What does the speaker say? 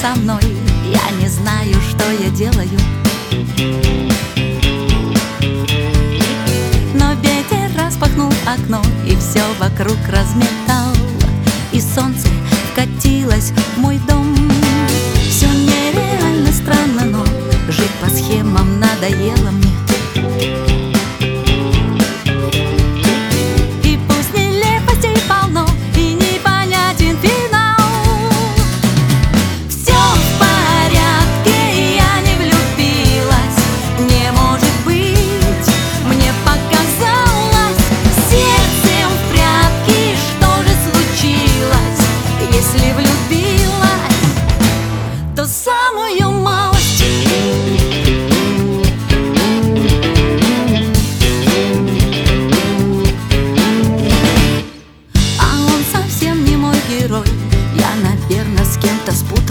со мной. Я не знаю, что я делаю, но ветер распахнул окно и все вокруг разметал, и солнце вкатилось в мой дом. Все нереально странно, но жить по схемам надоело мне. И пусть нелепостей полно и непонятен финал, все в порядке, я не влюбилась. Не может быть, мне показалось, сердцем в прятки. Что же случилось? Если влюбилась, то самую малость. А он совсем не мой герой. Я, наверное, с кем-то спутала.